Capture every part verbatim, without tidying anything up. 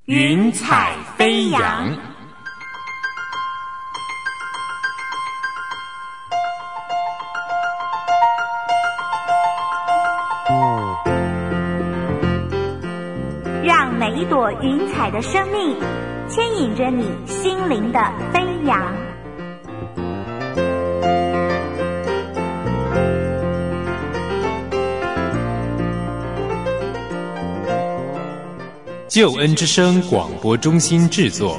云彩飞扬。 让每一朵云彩的生命牵引着你心灵的飞扬。 救恩之声广播中心制作。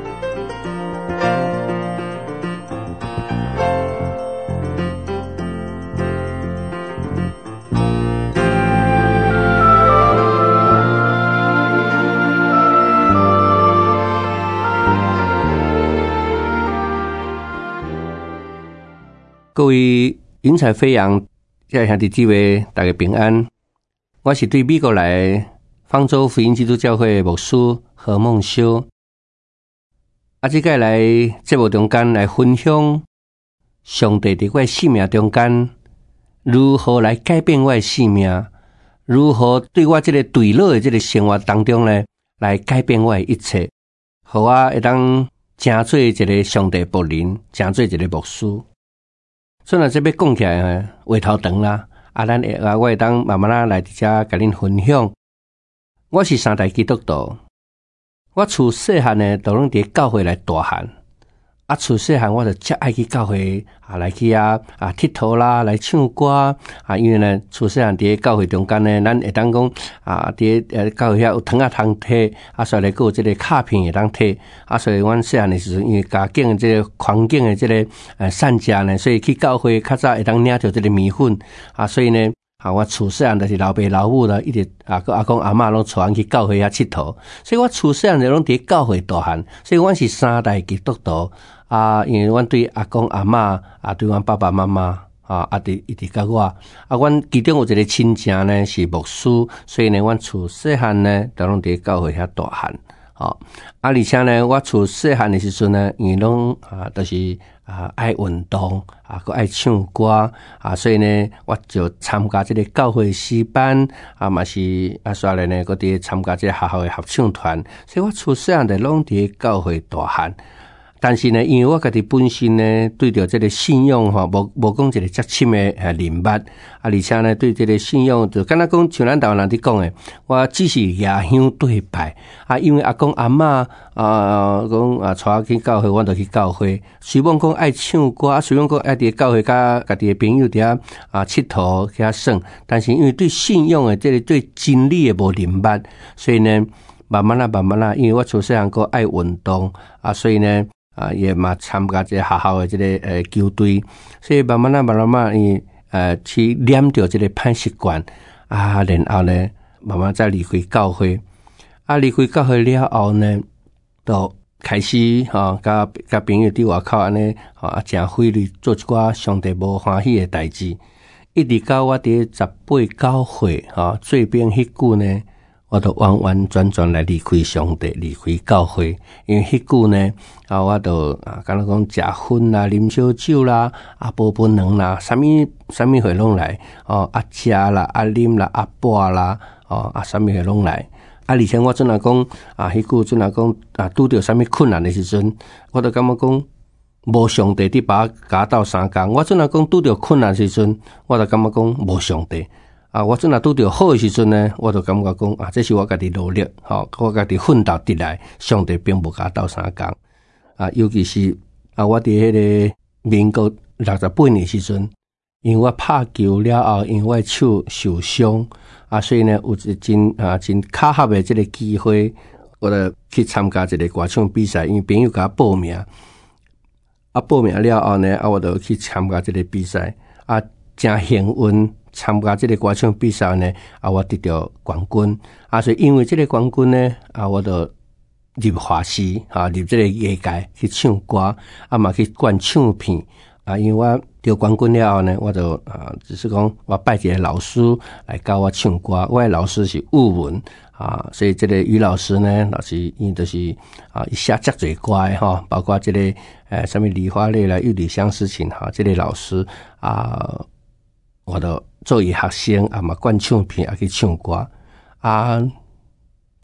各位云彩飞扬这兄弟姊妹大家平安，我是对美国来方舟福音基督教会牧师何梦修。啊，这个来节目中间来分享上帝在我的生命中间如何来改变我的生命，如何对我这个对落的这个生活当中呢来改变我的一切，让我会当成做一个上帝仆人，成做一个牧师。所以这要讲起来话头长啦，啊，咱会啊，我会当慢慢啦来伫遮甲恁分享。我是三代基督徒，我自细汉呢，都拢伫教会来大汉。啊，自细汉我就遮爱去教会啊，来去啊啊佚佗啦，来唱歌啊。因为呢，自细汉伫教会中间呢，咱会当讲啊，伫呃教会遐有糖啊通摕，啊，所以个有即个卡片会当摕。啊，所以阮细汉的时阵，因为家境的即个环境的即个呃善家呢，所以去教会较早会当领着即个米粉啊，所以呢。啊，我自细汉就是老爸老母啦，一直啊个阿公阿嬷拢带阮去教会遐佚佗，所以我自细汉就拢伫教会大汉，所以阮是三代基督徒啊。因为阮对阿公阿嬷啊，对阮爸爸妈妈啊，啊伫一直甲我啊，阮其中有一个亲戚呢是牧师，所以呢，阮自细汉呢都拢伫教会遐大汉。哦，啊，而且呢，我自细汉的时阵呢，因为拢啊都、就是啊爱运动啊，佮爱唱歌啊，所以呢，我就参加这个教会诗班啊，嘛是啊，所以呢，佮伫参加这个学校的合唱团，所以我自细汉的拢伫教会大汉。但是呢，因为我家己本身呢，对着这个信仰吼，无无讲一个较深的诶认捌啊，而且呢，对这个信仰就敢若讲像咱台湾人伫讲诶，我只是野香对拜啊，因为阿公阿嬷啊讲啊，带我去教会，我就去教会。虽然讲爱唱歌，啊，虽然讲爱伫教会甲家己诶朋友伫遐啊佚佗去遐耍，但是因为对信仰诶这个对真理诶无认捌，所以呢，慢慢啦慢慢啦，因为我从细汉个爱运动啊，所以呢。啊，也嘛参加这个学校的这个呃球队，所以慢慢啊，慢慢慢，伊呃去染掉这个歹习惯啊，然后呢，慢慢再离开教会，啊，离开教会了后呢，就开始哈，甲甲朋友伫外口安尼啊，真费力做一寡上帝无欢喜的代志，一直到我伫十八九岁哈，最边迄久呢。我都完完全全来离开上帝，离开教会，因为迄久呢，啊，我都啊，敢若讲食薰啦、啉烧酒啦、啊，煲饭卵啦，啥物啥物会拢来哦，啊食啦、啊啉啦、啊播啦，哦啊，啥物会拢来。啊，而且我阵来讲啊，迄久阵来讲啊，拄着啥物困难的时阵，我都感觉讲无上帝伫把家斗相共。我阵来讲拄着困难的时阵，我都感觉讲无上帝。啊，我阵若拄着好的时阵呢，我就感觉讲啊，这是我家己努力，吼，我家己奋斗得来，上帝并无甲斗相共。啊，尤其是啊，我伫迄个民国六十八年时阵，因为我拍球了后，因为我手受伤，啊，所以呢，有一真啊真巧合的这个机会，我就去参加一个歌唱比赛，因为朋友甲我报名，啊，报名了后呢，啊，我就去参加这个比赛，啊，真幸运。参加这个歌唱比赛呢，啊，我得到冠军啊，所以因为这个冠军呢，啊，我就入华视啊，入这个业界去唱歌，啊嘛去灌唱片啊，因为我得冠军了后呢，我就啊，只是讲我拜一个老师来教我唱歌，我的老师是吴文啊，所以这个于老师呢，老师因就是啊，一下遮侪歌的哈，包括这个呃什么梨花泪啦、玉里相思情哈，这个老师啊。我就做伊学生啊嘛，灌唱片啊去唱歌啊。伫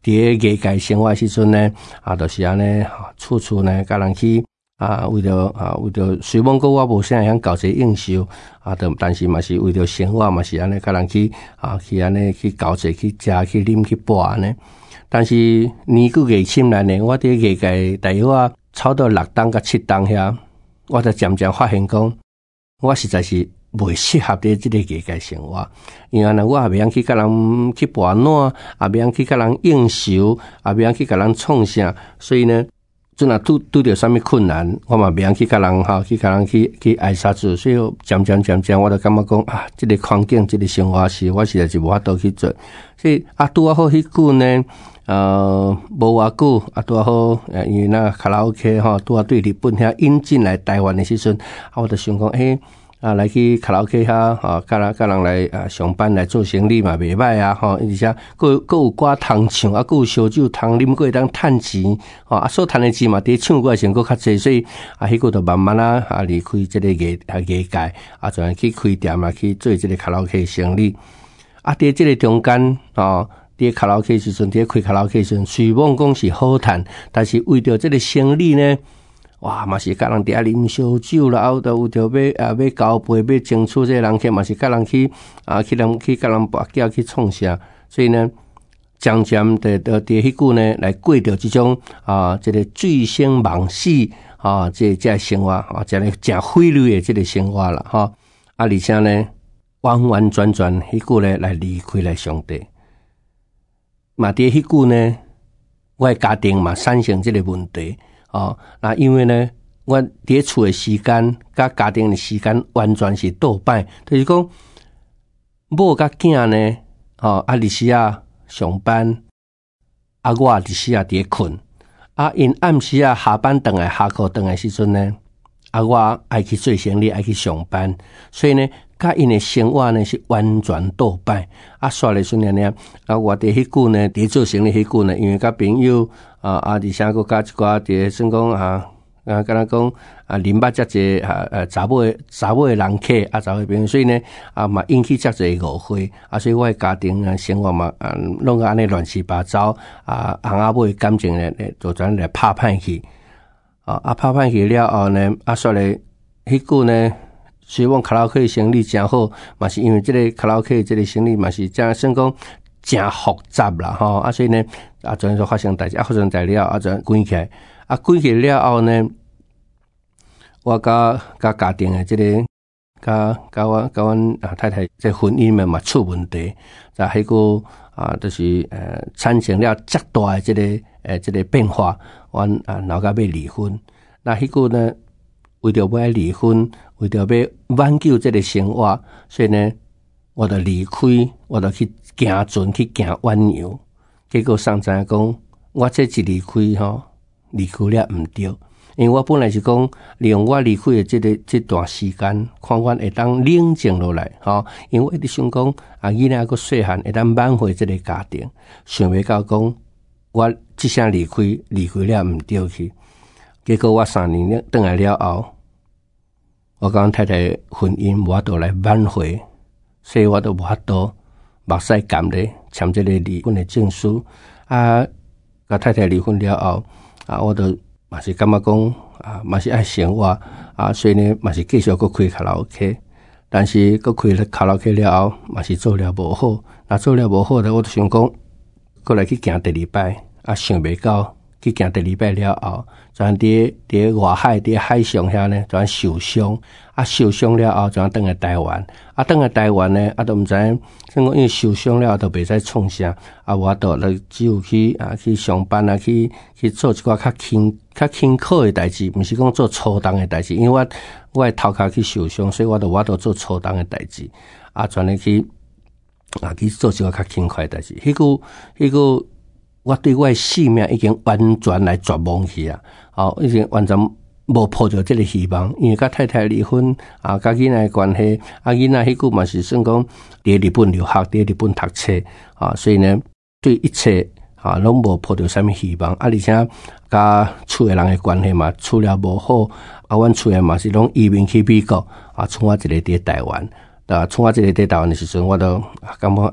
伫个艺界生活时阵呢，啊，就是安尼，处处呢，甲人去啊，为着啊，为着虽讲个我无啥样交际应酬啊，但是嘛是为着生活嘛是安尼，甲人去啊，去安尼去交际去食去啉去博安尼。但是年纪月深来呢，我伫艺界大约啊，超到六档甲七档遐，我才渐渐发现讲，我实在是袂适合伫即个艺界生活，因为呢，我也袂晓去甲人去博暖，也袂晓去甲人应酬，也袂晓去甲人创啥，所以呢，阵啊拄拄着啥物困难，我嘛袂晓去甲人哈，去甲人去去挨杀住，所以渐渐渐渐，我就感觉讲啊，即、这个环境，即、这个生活是我实在是无法度去做，所以啊，拄啊好迄久呢。呃，无偌久啊，拄好，因为那卡拉 OK 吼，拄啊对日本遐引进来台湾的时阵，啊，我就想讲，诶、欸，啊，来去卡拉 OK 遐，吼，甲人甲人来啊上班来做生意嘛，袂歹啊，吼，而且佫佫有歌通唱，啊，佫有烧酒通啉，佫会当趁钱，吼，啊，所趁的钱嘛，伫唱歌的时阵佫较济，所以啊，迄个就慢慢啊，啊，离开即个艺啊艺界，啊，就去开店啊，去做即个卡拉 OK 生意，啊，伫即个中间，吼。伫卡拉 OK 时阵，伫开卡拉 OK 时阵，虽然讲是好赚，但是为着这个生意呢，哇，嘛是甲人伫遐啉烧酒啦，后头有着要啊要交配，要争取这个人客，嘛是甲人去啊去人去甲人跋筊去创啥，所以呢，渐渐的的伫迄久呢，来过着即种啊，这个醉生梦死啊，这这生活啊，这个真费力的这个生活啦，哈，啊，而且呢，完完全全迄久呢来离开来上帝。嘛，伫迄久呢，我的家庭嘛产生这个问题哦。那因为呢，我伫厝的时间甲家庭的时间完全是倒摆，就是讲某甲囝呢，哦，啊，日时啊上班，啊，我日时啊伫困，啊，因暗时啊下班回来下课回来时阵呢，啊，我爱去做生意，爱去上班，所以呢。甲因的生活呢是完全倒摆，啊，煞咧孙娘娘，啊，我伫迄久呢，伫做生意迄久呢，因为甲朋友啊啊，而且佫甲一寡伫算讲啊啊，敢若讲啊，啉捌遮济啊啊查某诶查某诶人客啊，查某朋友，所以呢啊嘛引起遮济误会，啊，所以我诶家庭啊生活嘛啊，弄个安尼乱七八糟啊，翁仔某感情呢就转来拍歹去，啊啊拍歹去了后呢，啊，煞咧迄久呢。所以讲卡拉 OK 生意真好，嘛是因为这个卡拉 OK 这个生意嘛是真算讲真复杂啦吼，啊所以呢啊昨天就发生代志，啊发生代志了啊就关起来，啊关起了后呢，我甲甲家庭的这个甲甲我甲阮啊太太这婚姻嘛出问题，在迄个啊就是呃产生了极大的这个呃这个变化，阮啊闹到要离婚，那迄个呢为着要离婚。为着要挽救这个生活，所以呢，我就离开，我就去行船去行远洋。结果上知影讲，我这一离开吼，离开了毋对，因为我本来是讲利用我离开的这个这段时间，看我会当冷静落来吼。因为我一直想讲，啊，囡仔个细汉会当挽回这个家庭，想袂到讲我即声离开，离开了毋对去。结果我三年了转来了后。我甲阮太太婚姻无法度来挽回，所以我都无法度目屎干咧签这个离婚的证书。啊，甲太太离婚了后，啊，我都嘛是感觉讲啊，嘛是爱生活啊，所以呢，嘛是继续搁开卡拉 OK。但是搁开了卡拉 OK 了后，嘛是做了无好。那做了无好的，我就想讲，过来去行第二摆，啊，想袂到。去行第二摆了后，转伫伫外海伫海上遐呢，转受伤，啊受伤了后，转转来台湾，啊转来台湾呢，啊都毋知，像讲因为受伤了都袂使创啥，啊我都来只有去啊去上班啊，去去做一寡较轻较轻巧的代志，毋是讲做粗重的代志，因为我我的头壳去受伤，所以我都我都做粗重的代志，啊转来去啊去做一寡较轻快的代志，迄个迄个。我对我的性命已经完全来绝望去啊！哦，已经完全无抱着这个希望，因为甲太太离婚啊，甲囡仔的关系，啊囡仔迄久嘛是算讲伫日本留学，伫日本读册啊，所以呢，对一切啊拢无抱着啥物希望，啊而且甲厝诶人的关系嘛处了无好，啊阮厝诶嘛是拢移民去美国，啊，剩我一个伫台湾，啊，剩我一个伫台湾的时阵，我都感觉啊。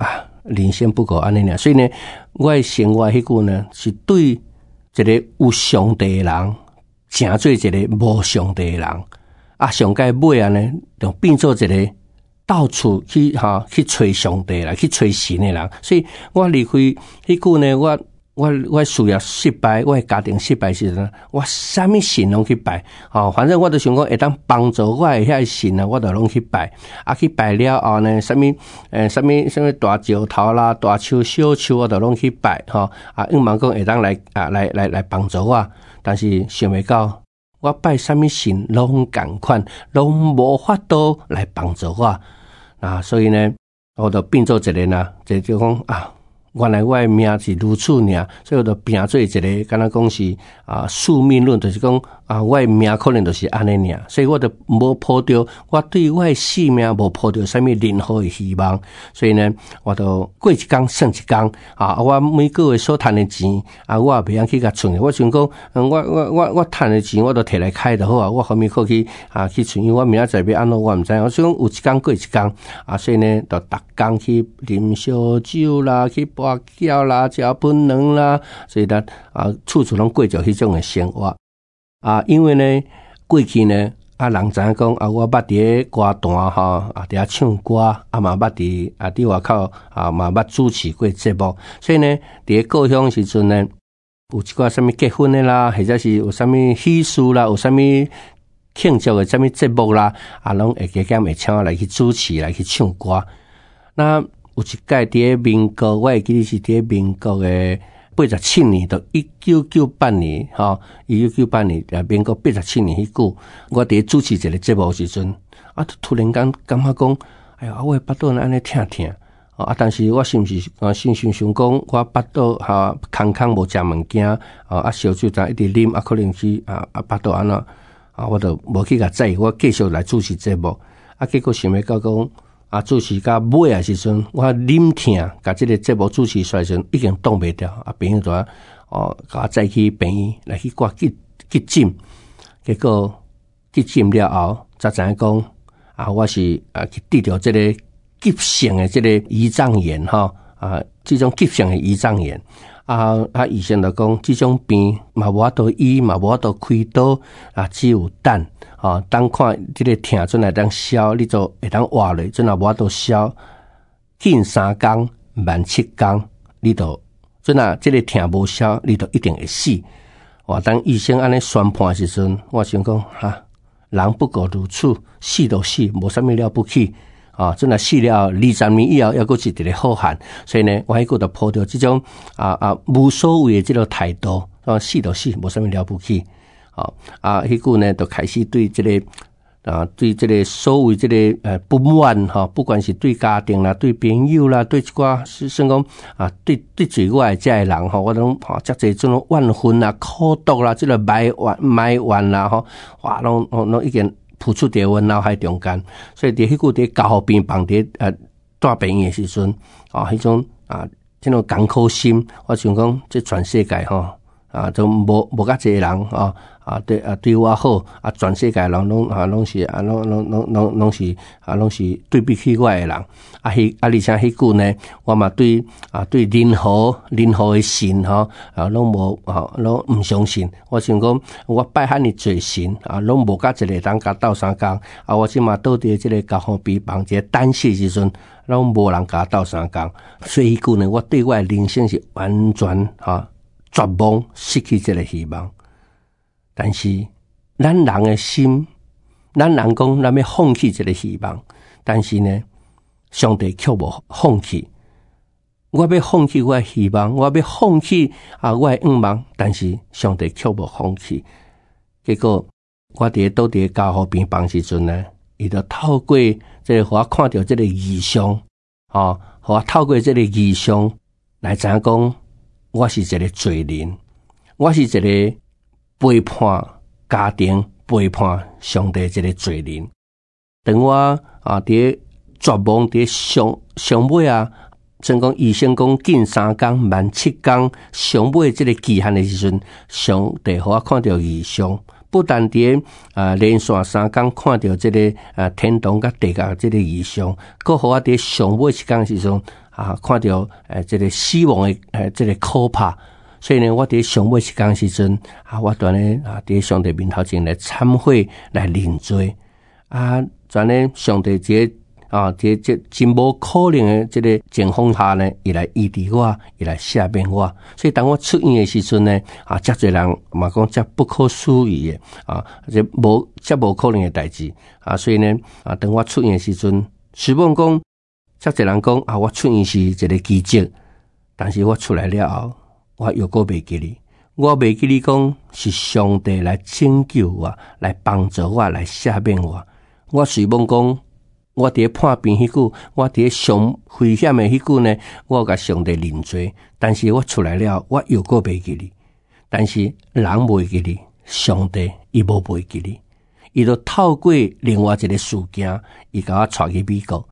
人生不过安尼尔。所以呢，我的生活迄句呢，是对一个有上帝的人，成做一个无上帝的人。啊，上界尾啊呢，就变做一个到处去哈、啊、去找上帝啦，去找神的人。所以我离开迄句呢，我。我我事业失败，我家庭失败时阵，我啥物神拢去拜，哦，反正我都想讲会当帮助我的遐神啊，我都拢去拜，啊去拜了后呢，啥物诶，啥物啥物大石头啦、大树、小树，我都拢去拜，吼、哦，啊，希望讲会当来啊来来来帮助我，但是想袂到，我拜啥物神拢共款，拢无法度来帮助我，啊，所以呢，我就变做一个呢，就就讲啊。原来我的命是如此尔，所以我就变做一个，敢若讲是啊宿命论，就是讲啊我的命可能就是安尼尔，所以我就无抱着我对我的性命无抱着啥物任何的希望，所以呢，我就过一天算一天啊，我每个月所赚的钱啊，我也袂晓去甲存，我想讲，我我我我赚的钱我都摕来开就好啊，我后面可去啊去存，因为我明仔载要安怎我毋知，我想有一天过一天啊，所以呢，就逐工去啉烧酒啦，去跋筊啦，食本能啦，所以呢啊，处处拢过着迄种的生活啊。因为呢，过去呢啊，人知影讲啊，我捌伫咧歌坛吼啊，伫遐唱歌啊，嘛捌伫啊伫外口啊，嘛捌主持过节目，所以呢，伫咧故乡时阵呢，有一寡什么结婚的啦，或者是有什么喜事啦，有什么庆祝的什么节目啦，啊，拢会加减会请我来去主持，来去唱歌。那有一届伫咧民国，我会记得是伫咧民国诶八十七年到一九九八年，吼，一九九八年啊，民国八十七年迄久，我伫咧主持一个节目时阵，啊，突然间感觉讲，哎呀，我的巴肚安尼疼疼，啊，但是我是毋是啊，心想想讲，我巴肚哈空空无食物件，啊，啊，烧酒才一直啉，啊，可能是啊啊巴肚安那，啊，我就无去甲在意，我继续来主持节目，啊，结果想要到讲。啊，主持到尾啊时阵，我啉疼，甲即个节目主持出来时阵，已经挡袂掉。啊，朋友就啊，哦，甲我载去病院来去挂急急诊，结果急诊了后，才知影讲啊，我是啊去得到即个急性的即个胰脏炎吼啊，即种急性的胰脏炎啊，啊，医生就讲，即种病嘛无法度医，嘛无法度开刀啊，只有等。啊，当看这个疼，阵来当消，你就会当活落，阵也无法度消。近三工、慢七工，你就阵啊，这个疼无消，你就一定会死。哇！当医生安尼宣判时阵，我想讲哈，人不过如此，死就死，无啥物了不起。啊，阵啊死了，二十年以后，还佫是一个好汉。所以呢，我迄个就抱着这种啊啊无所谓的这个态度，啊死就死，无啥物了不起。好啊，迄句呢，就开始对这个啊，对这个所谓这个呃不满哈，不管是对家庭啦、对朋友啦、对一寡是算讲啊，对对最我的这个人吼，我拢哈遮济这种怨恨啦、苦毒啦、这个埋怨埋怨啦吼，哇，拢拢已经浮出伫阮脑海中间。所以伫迄句伫交互病房伫呃带病院的时阵，啊，迄种啊，这种艰苦心，我想讲，这全世界吼啊，都无无甲济人啊。啊，对啊，对我好啊，全世界人拢啊，拢是啊，拢拢拢拢拢是啊，拢是对不起我的人啊。迄啊，而且迄句呢，我嘛对啊，对任何任何的神吼啊，拢无啊，拢毋相信。我想讲，我拜遐尼侪神啊，拢无甲一个人甲斗相共啊。我即嘛倒伫即个交互病房一个等死时阵，拢无人甲斗相共。所以迄句呢，我对我的人生是完全啊绝望，失去即个希望。但是，咱人的心，咱人讲咱要放弃这个希望，但是呢，上帝却无放弃。我要放弃我的希望，我要放弃啊我的愿望，但是上帝却无放弃。结果，我伫倒伫交互病房时阵呢，伊就透过这个，互我看到这个异象，啊，互我透过这个异象来知影讲，我是一个罪人，我是一个。背叛家庭、背叛上帝这个罪人，等我啊，伫绝望伫上上尾啊，真讲医生讲近三工、慢七工，上尾这个期限的时阵，上帝互我看到异象， 不但伫啊连续三天看到这个啊天堂甲地狱这个异象，搁互我伫上尾一天时阵啊看到诶这个死亡的诶这个可怕。所以呢，我伫上尾一天时阵啊，我当然啊伫上帝面头前来忏悔来认罪啊，转呢上帝这啊这这真无可能的这个情况下呢，伊来医治我，伊来赦免我。所以当我出院的时阵呢，啊，遮侪人嘛讲遮不可思议的啊，这无遮无可能的代志啊。所以呢，啊，当我出院的时阵，虽然讲遮侪人讲啊，我出院是一个奇迹，但是我出来了后，我又搁袂记哩，我袂记哩讲是上帝来拯救我，来帮助我，来赦免我。我随便讲，我伫破病迄句，我伫上危险的迄句呢，我甲上帝认罪，但是我出来了，我又搁袂记哩。但是人袂记哩，上帝伊无袂记哩，伊就透过另外一个事件，伊甲我带去美国。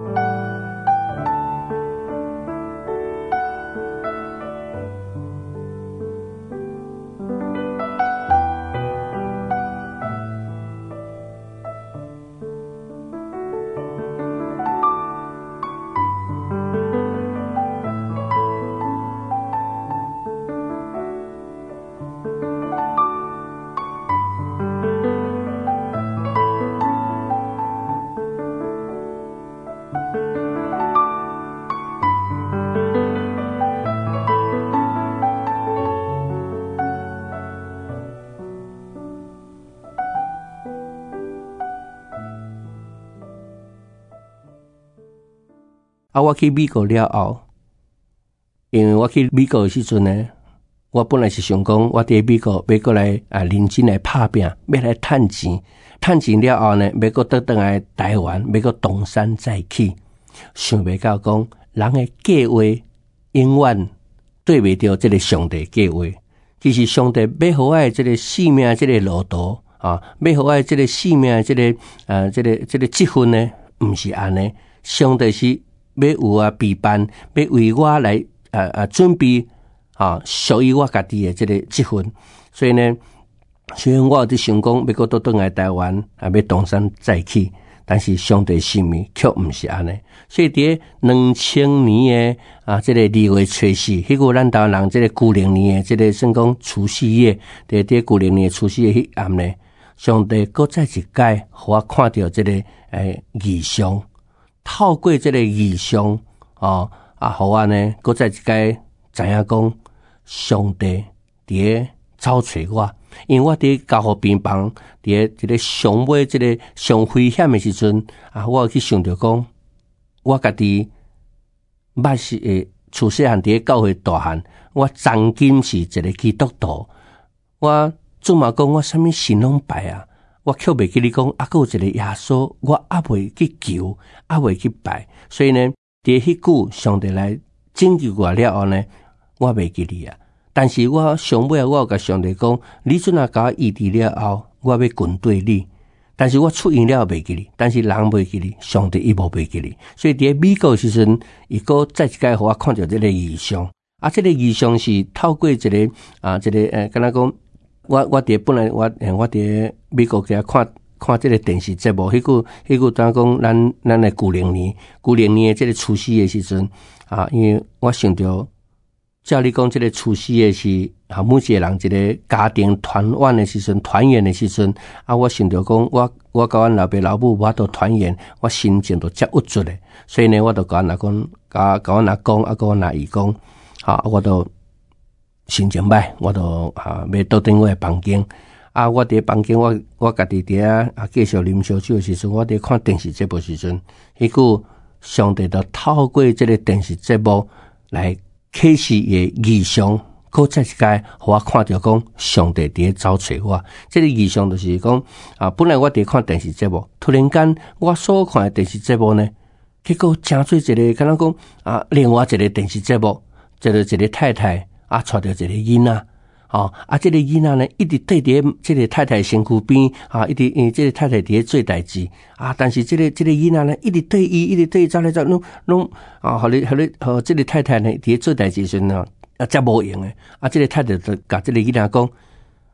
啊，我去美国了后，因为我去美国的时阵呢，我本来是想讲，我伫美国要过来啊，认真来打拼，要来趁钱，趁钱了后呢，要过倒转来台湾，要过东山再起。想袂到讲，人的计划永远对袂着这个上帝计划。其实上帝要互我的这个性命，这个路途啊，要互我的这个性命，这个呃，这个这个积分呢，毋是安尼。上帝是要有啊备办，要为我来啊啊准备啊属于我家己的这个积分。所以呢，虽然我有伫想讲要搁倒转来台湾，啊要东山再起，但是上帝心意却毋是安尼。所以伫两千年的啊这个二月初四，迄个咱台湾人这个旧历年的这个算讲除夕夜，伫伫旧历年的除夕夜迄暗呢，上帝搁再一届，互我看到这个诶异象。透过这个异象哦啊，互我呢，搁再一届知影讲，上帝伫找找我，因为我伫交互病房，伫一个上尾这个上危险的时阵啊，我去想着讲，我家己捌是诶，厝细汉伫教会大汉，我曾经是一个基督徒，我主嘛讲我啥物神拢拜啊。我却袂记你讲，啊，还有一个耶稣，我还未去求，还未去拜，所以呢，伫迄句上帝来拯救我了后呢，我袂记你啊。但是我上尾我有甲上帝讲，你阵啊甲我医治了后，我要跟对你。但是我出院了袂记你，但是人袂记你，上帝伊无袂记你。所以伫美国时阵，伊个再一届互我看到这个异象，啊，这个异象是透过一个啊，一个诶，敢若讲。我我伫本来我我伫美国遐看看这个电视节目，迄个迄个当讲咱咱的旧历年旧历年的这个除夕的时阵啊，因为我想着，照你讲这个除夕的是啊，每一个人一个家庭团圆的时阵，团圆的时阵啊，我想着讲我我甲阮老爸老母我都团圆，我心情都遮郁卒的，所以呢，我就甲阮阿公甲甲阮阿公啊，甲阮阿姨讲，啊，我都。心情歹，我都啊要倒转我的房间啊！我伫房间，我我家己伫啊啊继续啉烧酒的时阵，我伫看电视节目时阵，迄句上帝就透过这个电视节目来启示伊的异象，搁再一届，互我看到讲上帝伫找找我。这个异象就是讲啊，本来我伫看电视节目，突然间我所看的电视节目呢，结果真做一个，敢若讲啊，另外一个电视节目，就是一个太太。啊，带着一个囡仔，哦，啊，这个囡仔呢，一直对伫这个太太身躯边，啊，一直因为这个太太伫做代志，啊，但是这个这个囡仔呢，一直对伊，一直对伊走来走，拢拢啊，互你互你，互这个太太呢，伫做代志时呢，啊，遮无用诶，啊，这个太太就甲这个囡仔讲，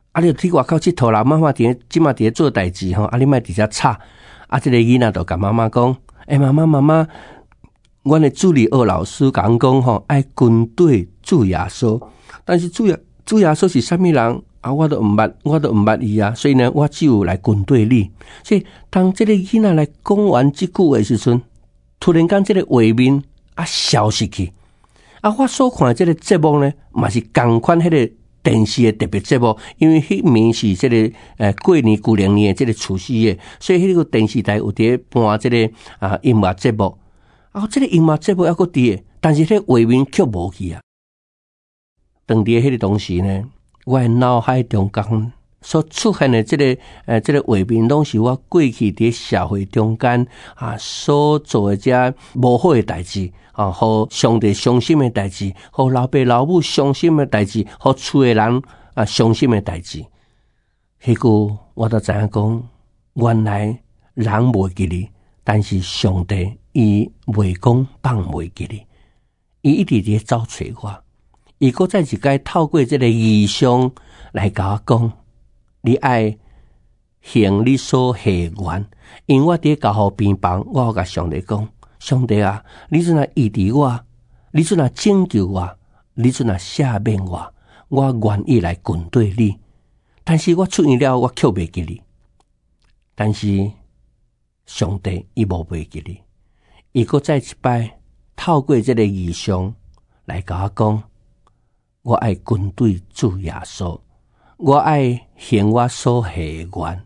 啊，你去外口佚佗啦，妈妈伫即马伫咧做代志吼，啊，你莫伫遮吵。啊，即、這个囡仔就甲妈妈讲：，诶、欸，妈妈妈妈，阮的助理二老师讲讲吼，爱军队主耶稣，但是主耶主耶稣是啥物人啊？我都毋捌，我都毋捌伊啊，所以呢，我只有来军队里。所以当即个囡仔来讲完即句话时阵，突然间即个画面啊消失去。啊，我所看的即个节目呢，嘛是同款迄个电视的特别节目，因为迄面是即、這个呃过年旧年年的即个除夕夜，所以迄个电视台有伫播即个啊音乐节目。啊，即、這个音乐节目还佫伫，但是迄个画面却无去啊。当伫迄个同时呢，我的脑海中间所出现的即、這个呃即、這个画面，拢是我过去伫社会中间啊所做的遮无好的代志。啊，互上帝伤心的代志，互老爸老母伤心的代志，互厝的人啊伤心的代志。迄句我都知影讲，原来人袂记你，但是上帝伊袂讲放袂记你，伊一直伫找找我。伊搁再一摆透过这个异象来甲我讲，你爱行你所下愿，因为我伫教好边旁，我有甲上帝讲。上帝啊，你准来医治我，你准来拯救我，你准来赦免我，我愿意来军队里。但是我出院了，我却袂记你。但是上帝伊无袂记你，伊搁再一摆透过这个异象来甲我讲，我爱军队主耶稣，我爱行我所下愿。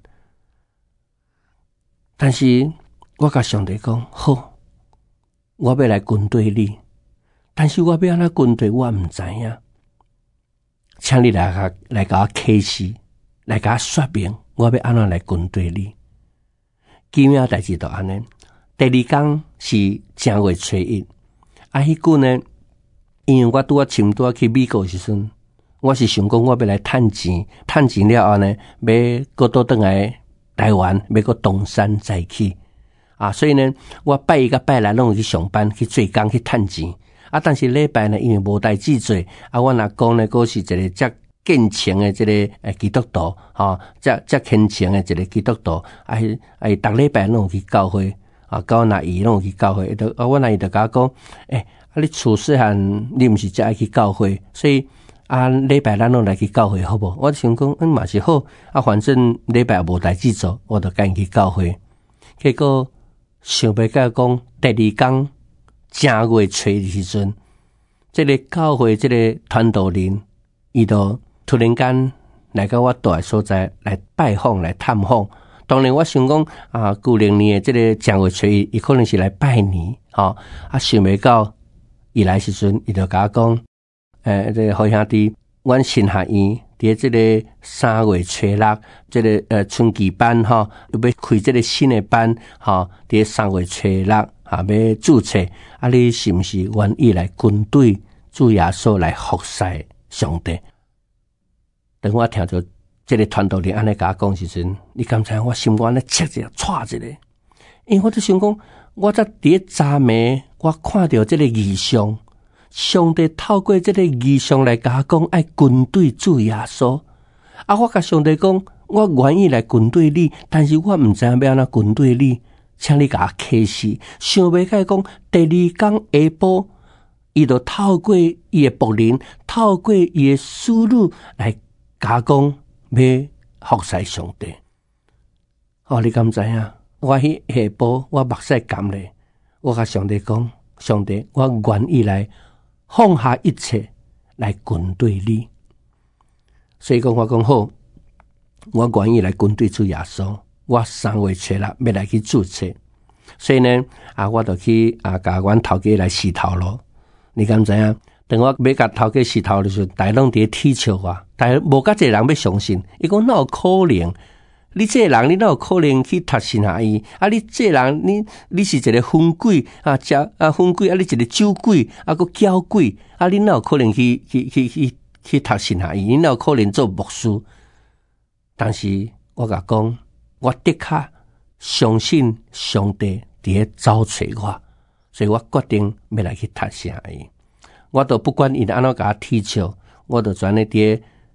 但是我甲上帝讲好。我要来军队里，但是我要安怎军队，我毋知影。请你来甲来甲我启示，来甲我说明，我要安怎来军队里。奇妙代志就安尼。第二天是正月初一，啊，迄句呢，因为我拄啊差不多去美国时阵，我是想讲我要来趁钱，趁钱了后呢，要搁倒转来台湾，要搁东山再起。啊，所以呢，我拜一个拜六拢有去上班，去做工去趁钱。啊，但是礼拜呢，因为无代志做，啊，我若讲呢，佫是一个遮虔诚的这个诶基督徒，吼，遮遮虔诚的一个基督徒，啊，啊，逐礼拜拢有去教会，啊，到那伊拢有去教会，都啊，我那伊就甲我讲，诶、欸，啊，你厝细汉你毋是遮爱去教会，所以啊，礼拜咱拢来去教会好无？我想讲，嗯，嘛是好，啊，反正礼拜无代志做，我就赶紧去教会，结果。想袂到讲第二天正月初的时阵，这个教会这个传道人，伊就突然间来到我住的所在来拜访来探访。当然我想讲啊，旧历年的这个正月初一，伊可能是来拜年，吼、哦、啊想袂到伊来时阵，伊就甲我讲，诶、呃，这个好兄弟，阮新学院。伫即个三月初六，即、這个呃春季班吼，要开即个新的班吼，伫三月初六啊要注册，啊你是毋是愿意来军队主耶稣来服侍上帝？等我听到即个传道人安尼甲我讲时阵，你敢知我心肝咧切一下、踹一个？因为我就想讲，我则伫昨暝我看到即个异象。上帝透过这个异象来甲我讲，爱军队主耶稣。啊，我甲上帝讲，我愿意来军队里，但是我毋知影要安怎军队里，请你甲我启示。想袂开讲，第二天下晡，伊就透过伊的仆人，透过伊的思路来甲我讲，要服侍上帝。哦，你敢知影？我迄下晡，我目屎干咧，我甲上帝讲，上帝，我愿意来。放下一切来军队里，所以讲我讲好，我愿意来军队主耶稣。我三月初六要来去注册，所以呢，啊，我就去啊，甲阮头家来洗头咯。你敢知影？等我要甲头家洗头的时候，大家拢伫踢笑我，但系无甲一个人要相信。伊讲哪有可能？你这个人，你哪有可能去读神学院？啊，你这个人，你你是一个分鬼啊，食啊分鬼啊，你一个酒鬼啊，个搅鬼啊，你哪有可能去去去去去读神学院？你哪有可能做牧师？但是我甲讲，我的确相信上帝伫咧找找我，所以我决定要来去读神学院。我都不管伊安怎甲我踢笑，我都专咧伫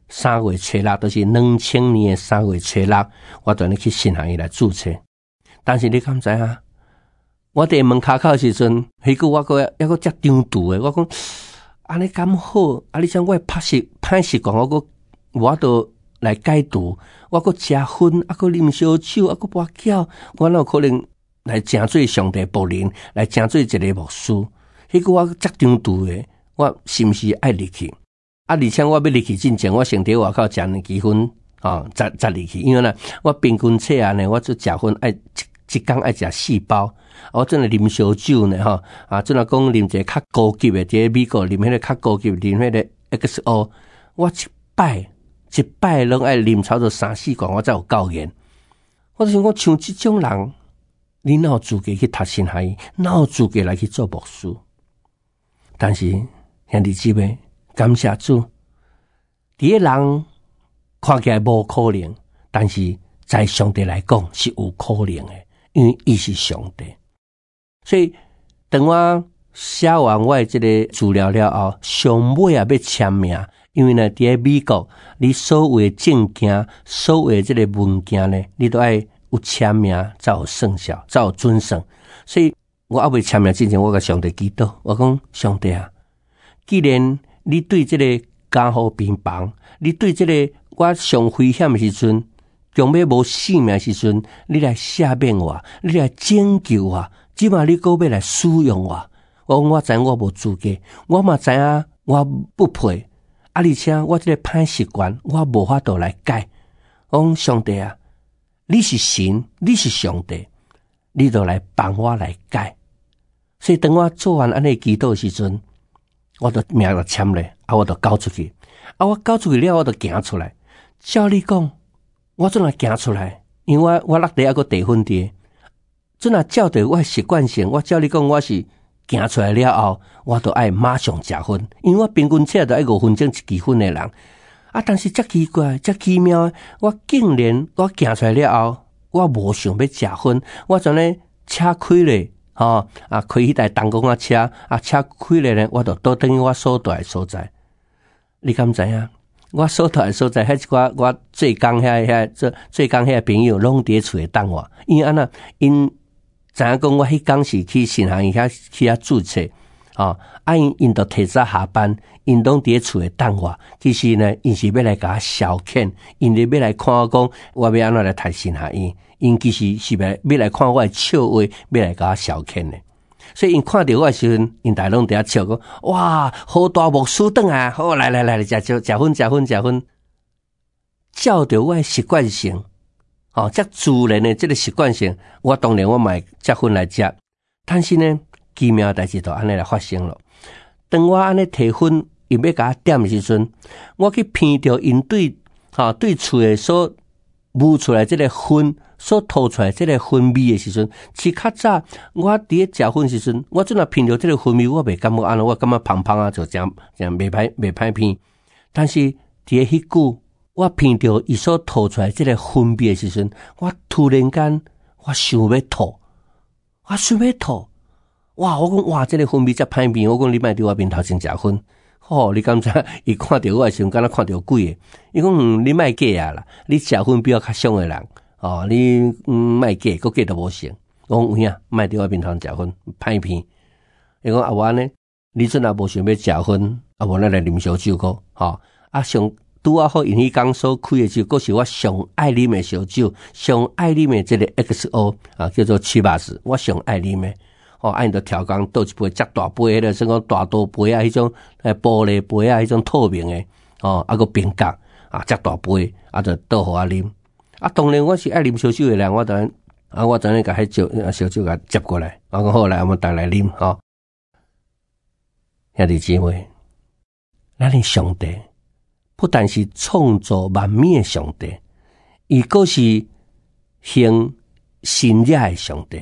三月初六，就是两千年的三月初六，我带你去信行院来注册。但是你敢知啊？我伫门口口时阵，迄个我个抑个遮张图诶，我讲安尼咁好，啊！你像我拍习歹习惯，我个我都来解读，我个食薰，啊个啉烧酒，啊个跋筊，我哪有可能来诚做上帝仆人，来诚做一个牧师？迄个我遮张图诶，我是毋是爱入去？啊！而且我要入去之前，我先伫外口食两支薰，哦，再再入去，因为呢，我平均测啊呢，我做食薰爱一一工爱食四包。我真系啉烧酒呢，吼啊！真系讲啉一个较高级的，伫美国啉迄个较高级，啉迄个 X O， 我一摆一摆拢爱啉差不多三四罐，我才有够瘾。我就想讲，像这种人，你哪有资格去读神学院？哪有资格来去做牧师？但是兄弟姊妹，感谢主，这个人看起来无可能，但是在上帝来讲是有可能的，因为伊是上帝。所以，等我写完我这个资料了后，上尾也要签名，因为呢，伫美国，你所有的证件、所有的这个文件呢，你都爱有签名才有生效，才有准绳。所以我还未签名之前，我甲上帝祈祷，我讲上帝啊，既然你对这个家护病房，你对这个我上危险的时阵，强要无性命的时阵，你来赦免我，你来拯救我。即马你搁要来使用我，我我知我无资格，我嘛知影我不配，啊！而且我这个歹习惯，我无法度来改。我讲上帝啊，你是神，你是上帝，你就来帮我来改。所以等我做完安尼祈祷时阵，我就名就签咧，啊，我就交出去，啊，我交出去了，我就行出来。照你讲，我怎来行出来？因为我我落地还个地粉地。真啊，照着我习惯性，我照你讲，我是行出来了后，我都爱马上食薰，因为我平均车都爱五分钟一支薰的人啊。但是遮奇怪，遮奇妙，我竟然我行出来了后，我无想要食薰，我阵咧车开咧，吼、哦、啊开迄台东公啊车啊车开咧呢，我就倒等于我所在的所在。你敢知影？我所在的所在，迄一寡我最讲遐遐最最讲遐朋友，拢伫厝诶等我，因为安那因。知影讲我迄工是去神学院遐去遐注册，哦，啊因因都提早下班，因拢伫厝诶等我。其实呢，因是要来甲我消遣，因咧要来看我讲，我要安怎来读神学院。因其实是要要来看我诶笑话，要来甲我消遣诶。所以因看到我诶时阵，因大拢伫遐笑讲，哇，好大牧师转啊！好，来来来，食食食薰食薰食薰，照着我诶习惯性。哦，这自然的这个习惯性，我当然我买结婚来食，但是呢，奇妙的代志就安尼来发生了。当我安尼提薰，伊要甲我点的时阵，我去闻到因对哈、哦、对厝的所冒出来这个薰，所吐出来这个薰味的时阵，是较早我伫咧食薰时阵，我阵啊闻到这个薰味，我袂感觉安尼，我感觉芳芳啊，就这样这样袂歹袂歹闻。但是伫咧迄久。我闻到伊所吐出来这个薰味的时阵，我突然间我想要吐，我想要吐，哇！我讲哇，这个薰味遮歹味，我讲你莫伫我面头前食薰，吼、哦！你敢知？伊看到我的时阵，敢若看到鬼诶。伊讲、嗯、你莫假啊啦，你食薰比较较凶诶人，哦，你嗯莫假，佫假都无成。我讲有影，莫伫我面头前食薰，歹味。伊讲啊，我呢，你阵也无想要食薰，啊，无咱来啉烧酒个，吼、哦、啊上。拄啊好，因迄工所开的酒，佫是我上爱啉的烧酒，上爱啉的这个 X O 啊，叫做七八十，我上爱啉的。哦，按着调工倒一杯遮大杯迄个，算讲大刀杯啊，迄种诶玻璃杯啊，迄种透明的，哦，啊个冰格啊，遮大杯啊，就倒互我啉。啊，当然我是爱啉烧酒的人，我当然啊，我当然甲迄酒烧酒甲接过来，我讲好来，我们大来啉吼。兄弟姊妹，咱的上帝。不但是创造万物的上帝，伊阁是行神业的上帝。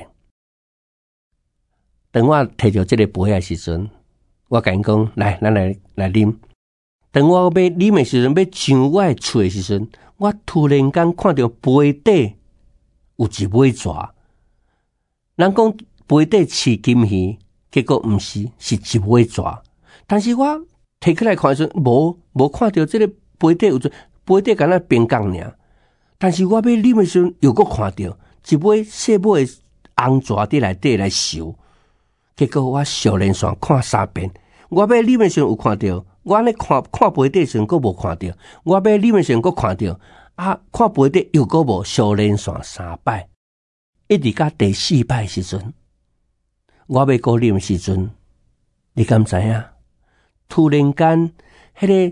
当我摕着这个杯的时阵，我甲因讲，来，咱来来啉。当我要啉的时阵，要上我的喙的时阵，我突然间看到杯底有一尾蛇。人讲杯底饲金鱼，结果毋是，是一尾蛇。但是我摕起来看时，无无看到这个杯底有杯底敢若冰港尔，但是我要啉的时阵又搁看到一尾细尾的红蛇伫内底来游，结果我小连续看三遍，我要啉的时阵有看到，我安尼看看杯底的时阵搁无看到，我要啉的时阵搁看到，啊，看杯底又搁无，小连续三摆，一直到第四摆的时阵，我要搁啉的时阵，你敢知影？突然间，迄个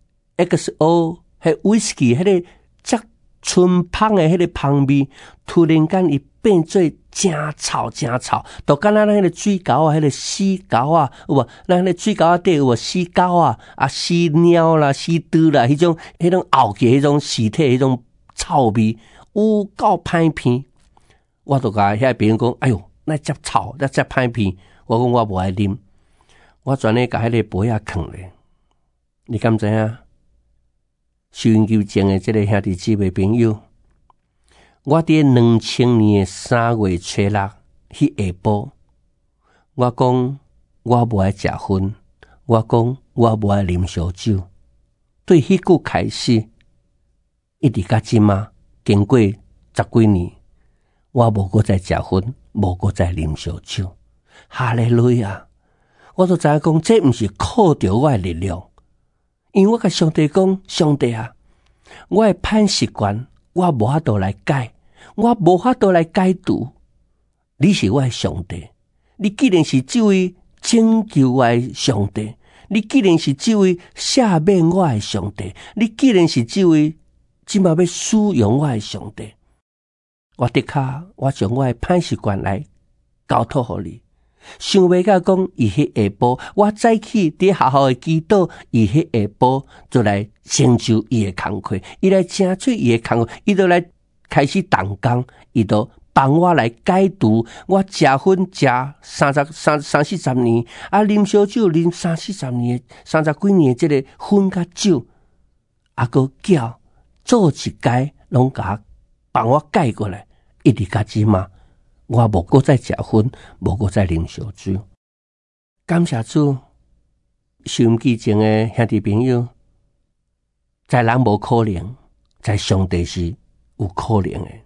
X O， 迄 whisky， 迄个则醇芳的迄个芳味，突然间伊变做真臭真臭，就敢若咱迄个水沟啊，迄个死沟啊，有无？咱迄个水沟啊底有无死沟啊？啊，死猫啦，死猪啦，迄种迄种熬起迄种尸体迄种臭味，有够歹闻。我就甲遐朋友讲，哎哟，那遮臭，那遮歹闻。我讲我无爱啉。我专咧甲迄个杯仔囥咧，你敢知影？收音机前的即个兄弟姊妹朋友，我伫两千年的三月初六迄下晡，我讲我无爱食薰，我讲我无爱啉烧酒。对迄句开始，一直到即嘛，经过十几年，我无搁再食薰，无搁再啉烧酒。哈利路亚！我都知影讲，这毋是靠着我的力量，因为我甲上帝讲，上帝啊，我的歹习惯，我无法度来改，我无法度来解除。你是我的上帝，你既然是这位拯救我的上帝，你既然是这位赦免我的上帝，你既然是这位即马要使用我的上帝，我的确，我将我的歹习惯来交托互你。想袂到讲，伊迄下晡，我早起伫学校的祈祷，伊迄下晡就来成就伊的工课，伊来成就伊的工课，伊就来开始动工，伊就帮我来解读。我食薰食三十三三四十年，啊，啉烧酒啉三四十年，三十几年的即个薰甲酒，啊，个叫做一解，拢甲帮我改过来，一直到即嘛。我无搁再食薰，无搁再啉烧酒。感谢主，收音机前的兄弟朋友，在人无可能，在上帝是有可能的。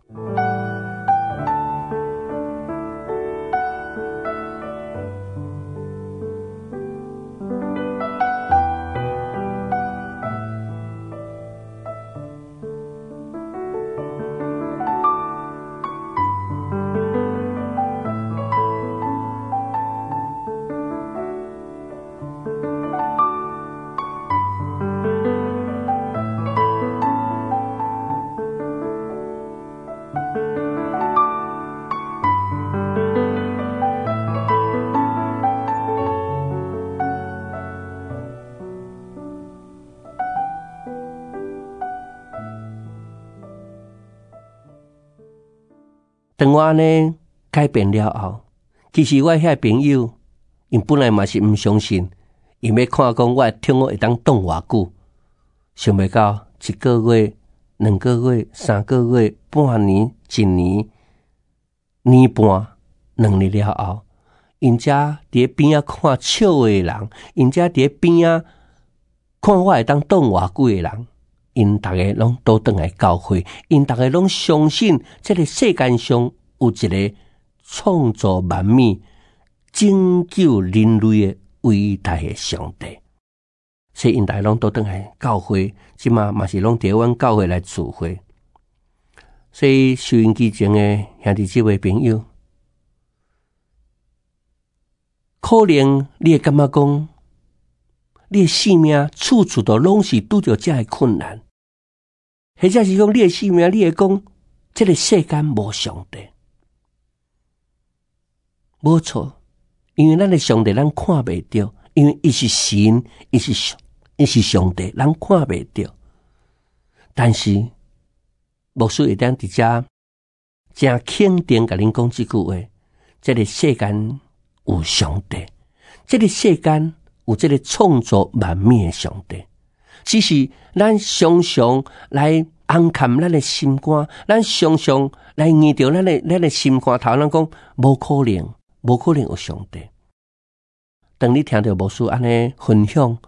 当我呢改变了后，其实我遐朋友，因本来嘛是毋相信，因要看讲我听我会当挡偌久，想袂到一个月、两个月、三个月、半年、一年、年半、两年了后，因遮伫边仔看笑的人，因遮伫边仔看我会当挡偌久的人。因大家拢都倒来教会，因大家拢相信这个世界上有一个创造万物、拯救人类的伟大的上帝，所以因大家拢都倒来教会，即嘛嘛是拢伫阮教会来聚会。所以收音机前的兄弟姊妹朋友，可能你会感觉讲，你的性命处处都拢是拄着这样的困难。或者是讲你的性命，你会讲这个世间无上帝，无错，因为咱的上帝咱看袂到，因为伊是神，伊是伊是上帝，咱看袂到。但是牧师会当伫遮真肯定甲恁讲即句话：这个世间有上帝，这个世间有这个创造万物的上帝。只是咱常常来暗藏咱的心肝，咱常常来硬着咱的咱的心肝头，咱讲无可能，无可能有上帝。当你听到牧师安尼分享，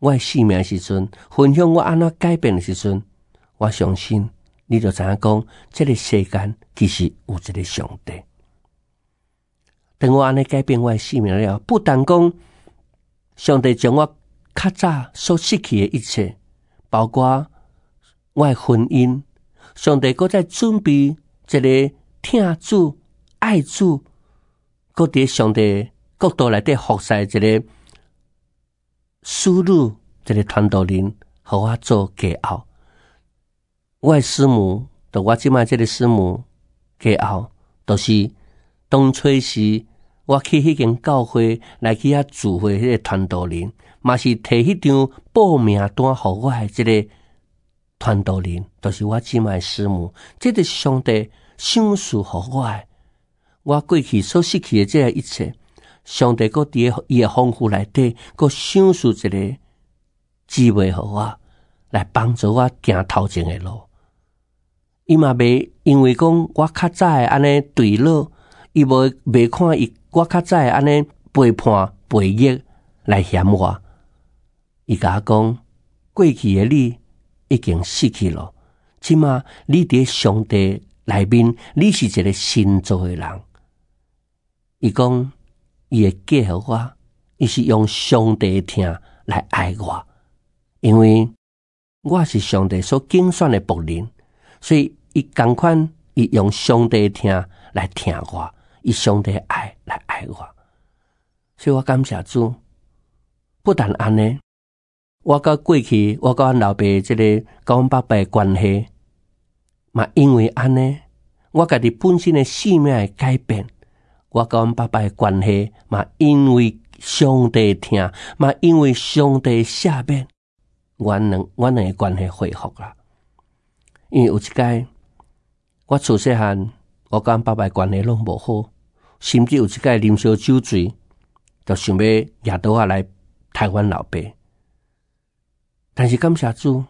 我的生命的时阵，分享我安怎改变的时阵，我相信你就知影讲，这个世间其实有一个上帝。当我安尼改变我的生命了，不但讲上帝将我较早所失去的一切，包括我的婚姻，上帝搁再准备一个听主、爱主，搁伫上帝角度内底服侍一个师女，一个传道人，互我做家后。我的师母，就我即摆即个师母家后，就是当初时我去迄间教会来去遐聚会，迄个传道人，嘛是摕迄张报名单互我的即个传道人，就是我即摆的师母。这个上帝赏赐互我的，我过去所失去的这个一切，上帝搁伫伊的丰富内底，搁赏赐一个机会互我，来帮助我行头前的路。伊嘛袂因为讲我较早的安尼对落，伊无袂看伊我较早的安尼背叛背逆来嫌我。伊甲我讲，过去的你已经失去了，即马你伫上帝内面，你是一个新造的人。伊讲，伊会记互我，伊是用上帝的听来爱我，因为我是上帝所拣选的仆人。所以，伊同款，伊用上帝听来听我，以上帝爱来爱我。所以我感谢主。不但安尼，我甲过去，我甲阮老爸即个甲阮爸爸的关系，嘛因为安尼，我家己本身的生命的改变，我甲阮爸爸的关系，嘛因为上帝听，嘛因为上帝赦免，阮两阮两个关系恢复啦。因为有一届，我自细汉，我甲阮爸爸关系拢无好，甚至有一届啉烧酒醉，就想要夜倒下来杀阮老爸。但是感谢主，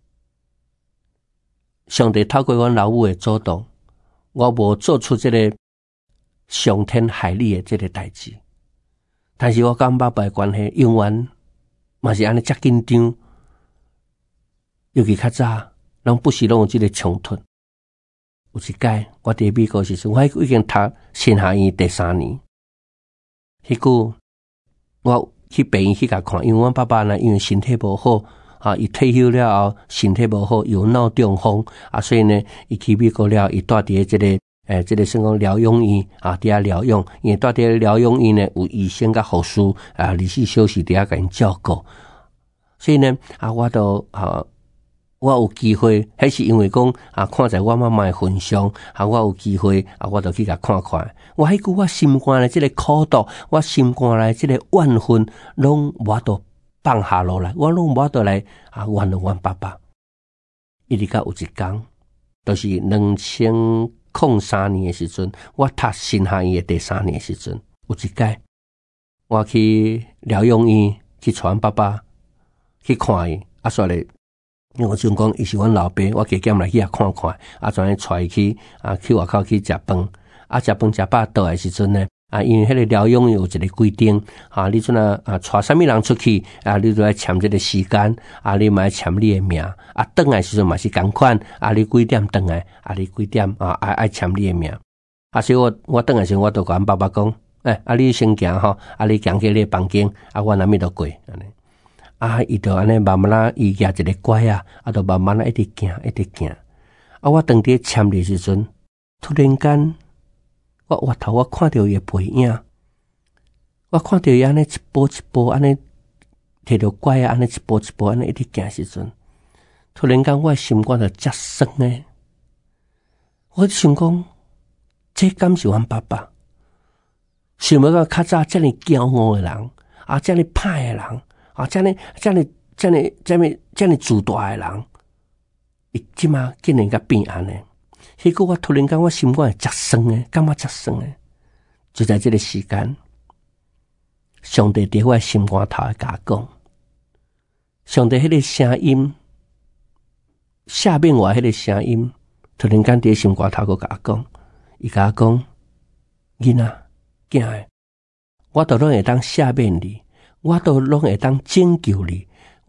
上帝透过阮老母的主动，我无做出这个伤天害理的这个代志。但是我甲阮爸爸的关系永远嘛是安尼遮紧张，尤其较早。拢不时拢有即个冲突。有一届，我伫美国时阵，我已经读神学院第三年。迄久，我去病院去甲看，因为阮爸爸呢，因为身体无好，啊，伊退休了后，身体无好，有脑中风，啊，所以呢，伊去美国了，伊住伫即个诶，即个算讲疗养院啊，伫遐疗养，因为住伫疗养院呢，有医生甲护士啊，二十四小时伫遐甲因照顾。所以呢，啊，我都啊。我有机会，迄是因为讲啊，看在我妈妈的份上，啊，我有机会啊，我就去甲看看。我迄句我心肝的即个苦毒，我心肝内即个怨恨，拢无法度放下落来，我拢无法度来啊原谅阮爸爸。一直到有一天，就是两千零三年的时阵，我读神学院的第三年的时阵，有一届我去疗养院去带阮爸爸去看伊，啊，所以。因为我想讲，伊是阮老爸，我加减来去遐看看，啊，转来带伊去啊，去外口去食饭，啊，食饭食饱倒来时阵呢，啊，因为迄个疗养有一个规定，啊，你阵啊啊带啥物人出去，啊，你都要签这个时间，啊，你嘛要签你的名，啊，倒来时阵嘛是同款，啊，你几点倒来，啊，你几点啊爱爱签你的名，啊，所以我我倒来时，我就甲阮爸爸讲，诶、欸，啊，你先行吼，啊，你行去你的房间，啊，我那边就过，安尼。啊，伊就安尼慢慢啦，伊举一个拐啊，啊，就慢慢啦一直行，一直行。啊，我当伫签的时阵，突然间，我回头我看到伊的背影，我看到伊安尼一步一步安尼摕着拐啊，安尼一步一步安尼一直行时阵，突然间我的心肝就遮酸诶。我想讲，这敢是阮爸爸？想要讲较早遮尔骄傲诶人，啊，遮尔歹诶人。啊，这样、这样、这样、这样、这样自大的人，伊即马竟然甲变安尼。迄个我突然间我心肝会灼酸诶，感觉灼酸诶。就在这个时间，上帝伫我心肝头会甲我讲，上帝迄个声音，下面我迄个声音，突然间伫心肝头个甲我讲，伊甲我讲，囡仔囝诶，我都拢会当下面你。我都拢会当拯救你，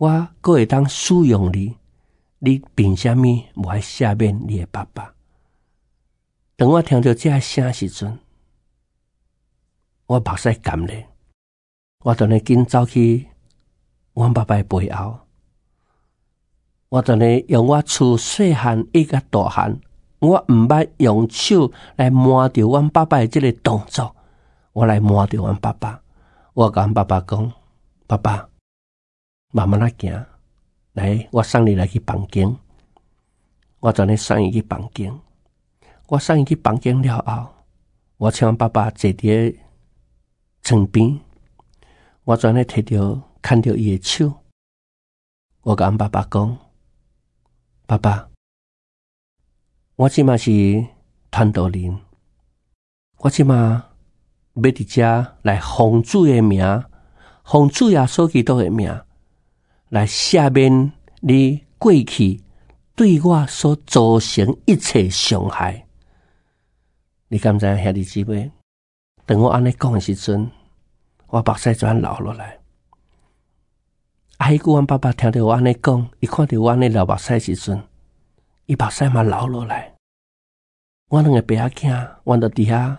我还会当使用你，你凭什么无爱赦免你的爸爸？当我听到这声时阵，我目屎干咧，我当然紧走去阮爸爸的背后，我当然用我厝细汉一个大汉，我毋捌用手来摸着阮爸爸的这个动作，我来摸着阮爸爸，我甲阮爸爸讲：爸爸，慢慢仔行，来，我送你来去房间。我当然送伊去房间。我送伊去房间了后，我请阮爸爸坐伫床边，我转咧摕着牵着伊的手，我甲阮爸爸讲：爸爸，我即马是传道人，我即马要伫遮来奉主的名，奉主耶稣基督的名，来赦免你过去对我所造成一切伤害。你敢知影兄弟姊妹？当我安尼讲的时阵，我目屎全流落来。啊，迄句阮爸爸听到我安尼讲，伊看到我安尼流目屎时阵，伊目屎嘛流落来。我两个爸仔囝，阮到伫遐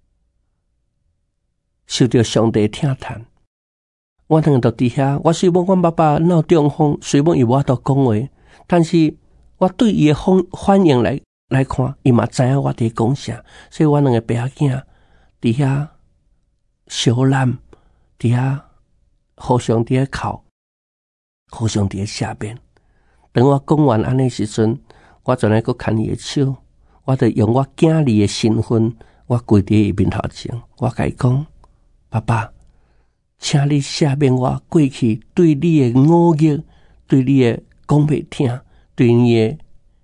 受到上帝疼叹。我两个到伫遐，我虽望阮爸爸闹中风，虽望伊无法度讲话，但是我对伊的反反应来来看，伊嘛知影我伫讲啥，所以我两个爸仔囝伫遐小揽，伫遐互相伫遐哭，互相伫遐下边。等我讲完安尼时阵，我转来佫牵伊的手，我就用我囝儿的身份，我跪伫伊面头前，我甲伊讲：爸爸，请你赦免我过去对你的忤逆，对你的讲袂听，对你的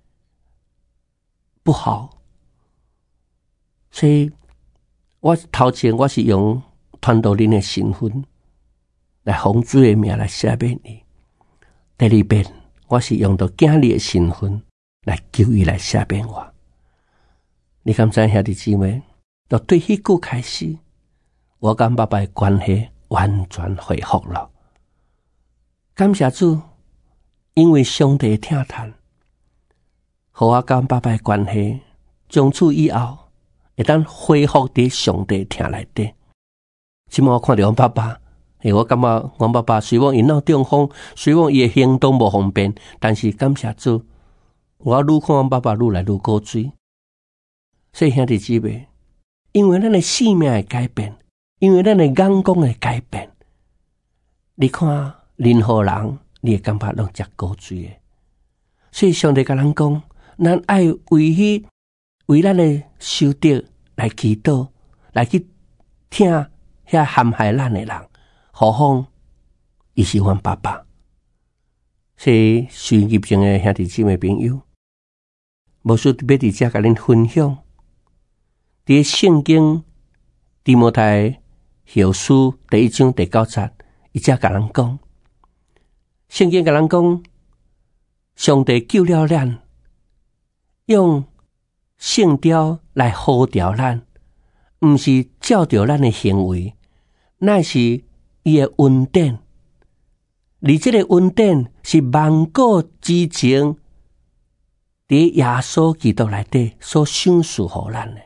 不好。所以我头前我是用传道人的身份来奉主的名来赦免你。第二遍我是用到囝儿的身份来求伊来赦免我。你敢知兄弟姊妹？就对迄句开始，我跟爸爸的关系完全恢复了。感谢主，因为上帝疼叹，和我跟爸爸的关系从此以后会当恢复伫上帝疼内底。即摆我看到阮爸爸，诶，我感觉阮爸爸虽望因闹中风，虽望伊的行动无方便，但是感谢主，我愈看阮爸爸愈来愈高水。所以兄弟姊妹，因为咱的性命的改变，因为咱的眼光的改变，你看任何人，你会感觉拢真高水的。所以上帝甲咱讲，咱爱为迄为咱的修德来祈祷，来去听遐陷害咱的人，何况伊是阮爸爸。所以收音机前的兄弟姊妹朋友，无需要伫遮甲恁分享。伫圣经提摩太后书第一章第九节，伊则甲咱讲，圣经甲咱讲，上帝救了咱，用圣条来呼召咱，毋是照着咱的行为，乃是伊的恩典。而这个恩典是万古之前伫耶稣基督内底所赏赐互咱的。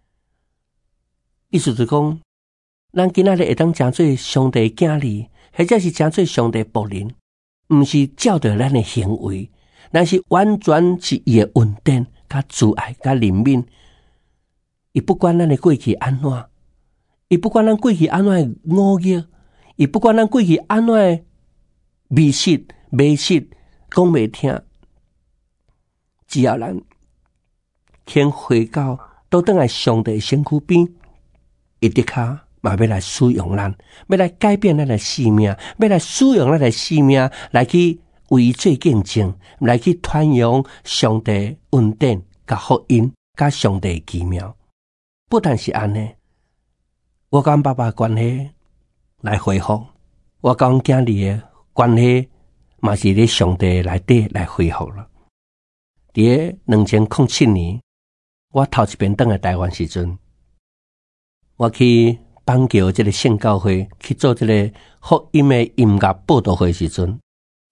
意思是讲，咱今仔日会当成做上帝囝儿，或者是成做上帝仆人，毋是照着咱的行为，但是完全是伊的恩典、甲慈爱、甲怜悯。伊不管咱的过去安怎，伊不管咱过去安怎的忤逆，伊不管咱过去安怎的迷失、迷失、讲袂听，只要咱肯回到倒转来上帝身躯边。伊的确嘛要来使用咱，要来改变咱的生命，要来使用咱的生命来去为做见证，来去传扬上帝恩典、甲福音、甲上帝奇妙。不但是安尼，我甲爸爸关系来恢复，我甲囝儿的关系嘛是咧上帝内底来恢复了。伫二千零七年，我头一遍登来台湾时阵。我去邦桥这个圣教会去做这个福音的音乐报道会时阵，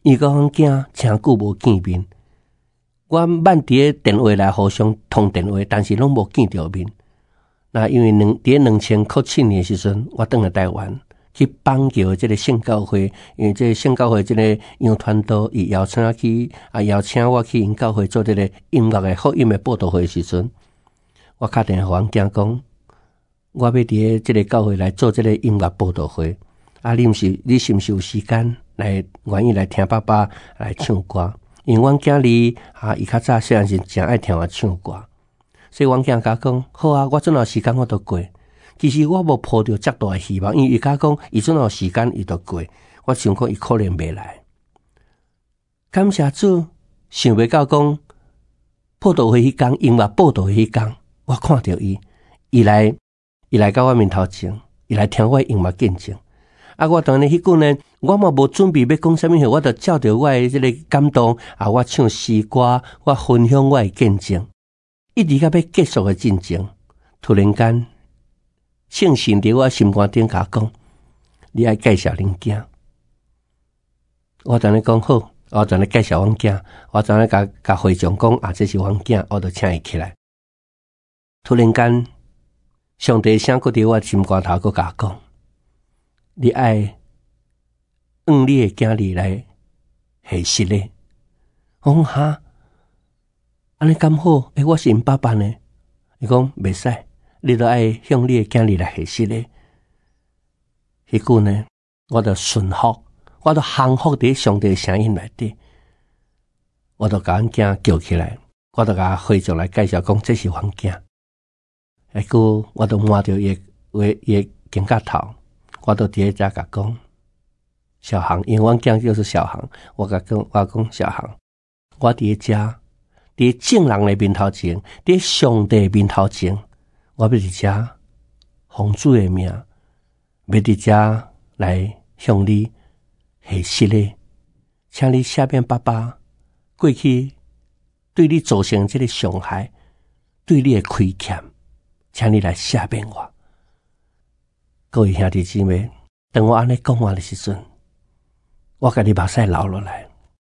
伊讲囝诚久无见面，我捌伫咧电话来互相通电话，但是拢无见着面。那因为两伫两千零七年的时阵，我倒来台湾去邦桥即个圣教会，因为即个圣教会即个杨传道伊邀请我去啊，邀请我去因教会做即个音乐的福音的报道会的时阵，我打电话互阮囝讲，我要伫咧即个教会来做即个音乐报道会，啊，你毋是你是毋是有时间来愿意来听爸爸来唱歌？因为阮囝哩啊，伊较早细汉时诚爱听我唱歌。所以阮囝甲讲，好啊，我阵有时间我都过。其实我无抱着遮大的希望，因为伊甲讲，伊阵有时间伊都过。我想讲，伊可能袂来。感谢主，想袂到讲，报道会迄天，音乐报道会迄天，我看到伊，伊来，伊来到我面头前，伊来听我音乐见证。啊，我当然迄句呢，我嘛无准备要讲啥物事，我就照着我的即个感动啊，我唱诗歌，我分享我的见证。一直到要结束的进程，突然间，圣神伫我心肝顶甲讲，你爱介绍恁囝。我当然讲好，我当然介绍阮囝，我当然甲甲会长讲啊，这是阮囝，我就请伊起来。突然间，上帝声搁伫我心肝头搁甲讲，你爱用你的囝儿来下室咧。我讲哈。安尼咁好，诶、欸，我是因爸爸呢。伊讲袂使，你都爱向你的囝儿来学习咧。迄句呢，我就顺服，我就降服伫上帝的声音内底。我就甲阮囝叫起来，我就甲会长来介绍讲，这是阮囝。迄句我就摸着伊话伊肩胛头，我就伫咧遮甲讲，小航，因为阮囝就是小航，我甲讲，我讲小航，我伫咧遮。伫正人的面头前，伫上帝面头前，我要伫遮奉主的名，要伫遮来向你下息咧，请你赦免爸爸过去对你造成这个伤害，对你的亏欠，请你来赦免我。各位兄弟姊妹，当我安尼讲话的时阵，我甲你目屎流落来。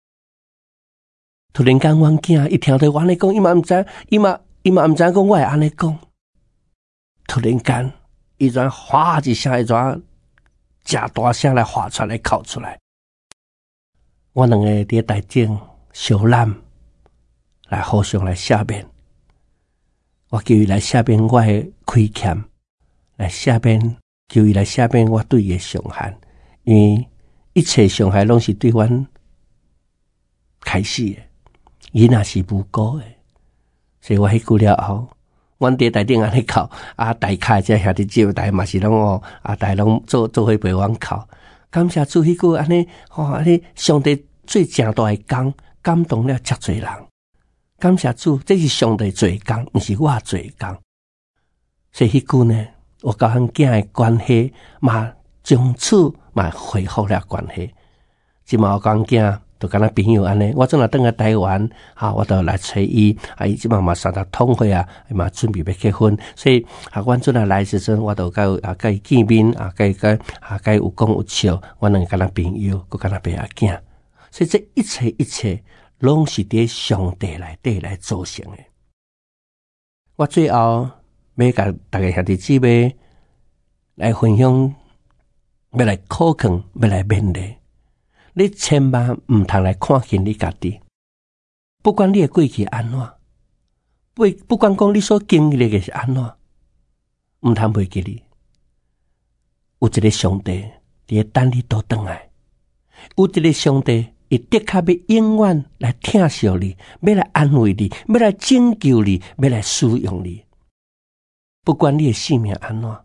突然间，阮囝一听到我安尼讲，伊嘛毋知，伊嘛伊嘛毋知讲我会安尼讲。突然间，伊转哗一声，伊转真大声来发出来，哭出来。我两个伫台顶小揽来互相来赦免，我叫伊来赦免我的亏欠，来赦免，叫伊来赦免我对伊的伤害，因为一切伤害拢是对阮开始的。伊若是无辜诶，所以我迄句了后，阮伫台顶安尼哭，啊，大卡即兄弟姊妹大嘛是拢哦，啊，大拢做做伙陪阮哭。感谢主，迄句安尼，吼、哦、安尼，上帝最正大诶工，感动了遮侪人。感谢主，这是上帝做诶工，毋是我做诶工。所以迄句呢，我甲阮囝诶关系嘛，从此嘛恢复了关系。即嘛我甲阮囝。就敢若朋友安尼，我阵来转来台湾，哈，我都来找伊，啊，伊即马嘛三十通岁啊，伊嘛准备要结婚，所以啊，阮阵来来时阵，我都甲啊甲伊见面，啊，甲伊甲啊甲伊有讲有笑，我两个敢若朋友，佮敢若爸仔囝，所以这一切一切，拢是伫上帝内底来造成的。我最后要甲大家兄弟姊妹来分享，要来考劝，要来勉励。你千万毋通来看轻你家己，不管你的过去安怎，不不管讲你所经历的是安怎，毋通袂记你。有一个上帝伫等你倒转来，有一个上帝伊的确要永远来疼惜你，要来安慰你，要来拯救你，要来使用你。不管你的性命安怎，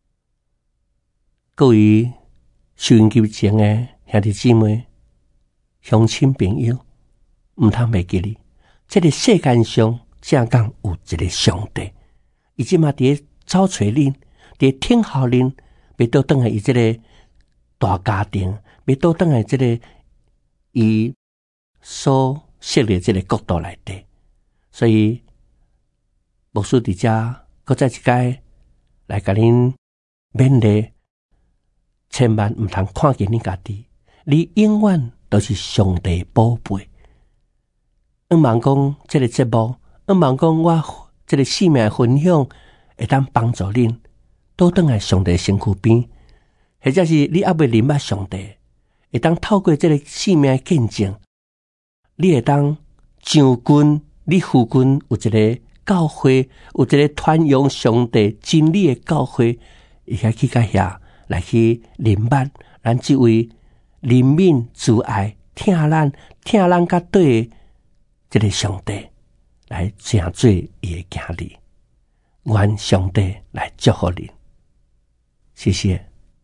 各位收音机前的兄弟姊妹、乡亲朋友，毋通袂记你。这个世界上正讲有一个上帝，伊即马伫找找恁，伫听候恁，要倒转来伊即个大家庭，要倒转来即个伊所设立即个国度内底。所以牧师伫遮，搁再一解来甲恁勉励。千万毋通看见你家己，你永远都是上帝宝贝。希望讲这个节目，希望讲我这个性命分享会当帮助恁倒转来上帝身躯边，或者是你还未认捌上帝，会当透过这个性命见证，你会当上军，你附近有一个教会，有一个传扬上帝真理的教会，会晓去甲遐来去认捌咱这位怜悯慈爱、听咱听咱甲对的这个上帝来成做伊的囝儿。愿上帝来祝福你，谢谢。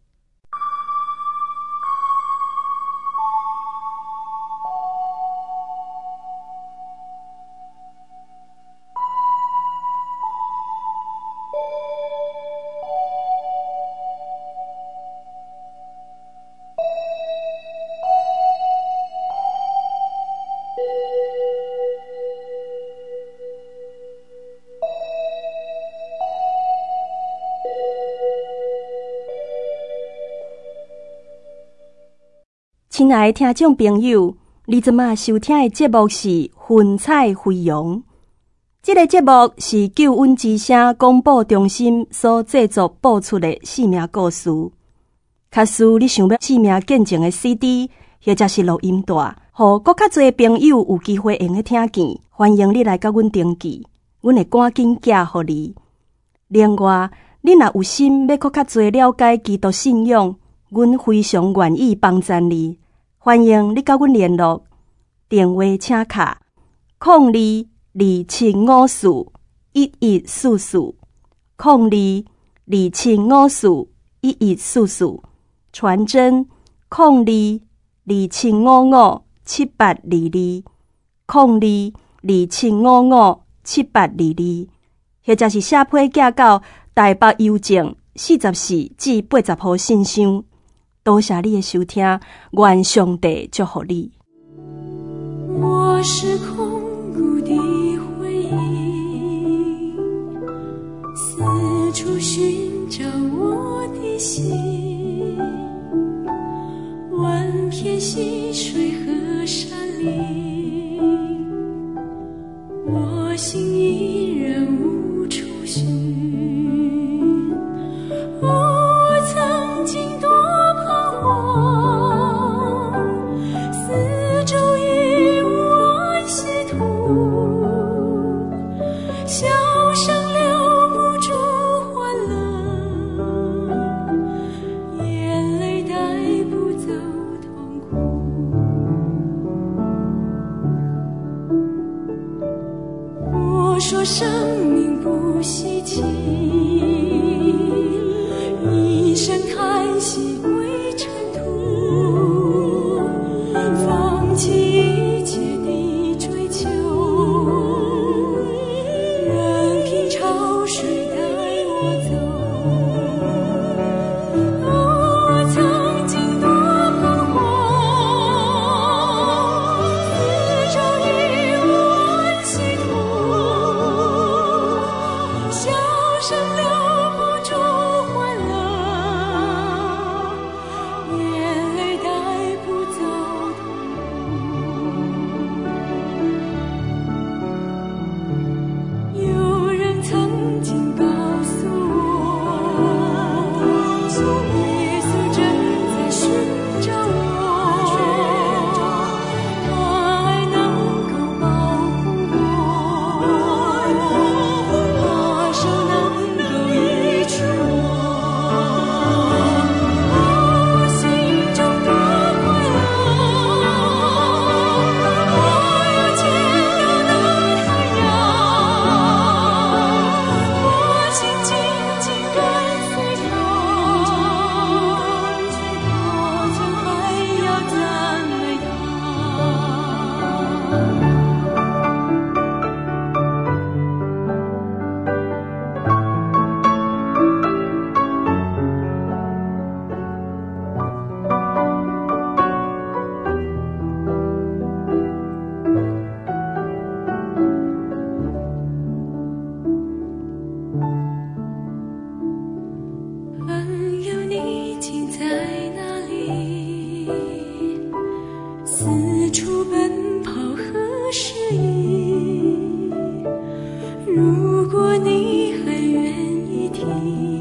亲爱的听众朋友，你即马收听的节目是《云彩飞扬》。这个节目是救恩之声广播中心所制作播出的生命故事。假使你想要生命见证的 C D 或者是录音带，互更较侪朋友有机会用来听见，欢迎你来甲阮登记，阮会赶紧寄互你。另外，你若有心要更较侪了解基督信仰，阮非常愿意帮助你。欢迎你甲阮联络，电话请卡零二二七五四一一四四零二二七五四一一四四，传真零二二七五五七八二二零二二七五五七八二二，或者是写批寄到台北邮政四十四至八十号信箱。多谢你的收听，愿上帝祝福你。 我是空谷的回忆，四处寻找我的心，万片溪水和山林，我心依然无处寻。我曾经多笑声留不住欢乐，眼泪带不走痛苦。我说生命不稀奇，一声叹息归尘土，放弃一切的追求，潮水带我走。我曾经多彷徨，四周一无希途，笑声留不住欢乐， 如果你还愿意听。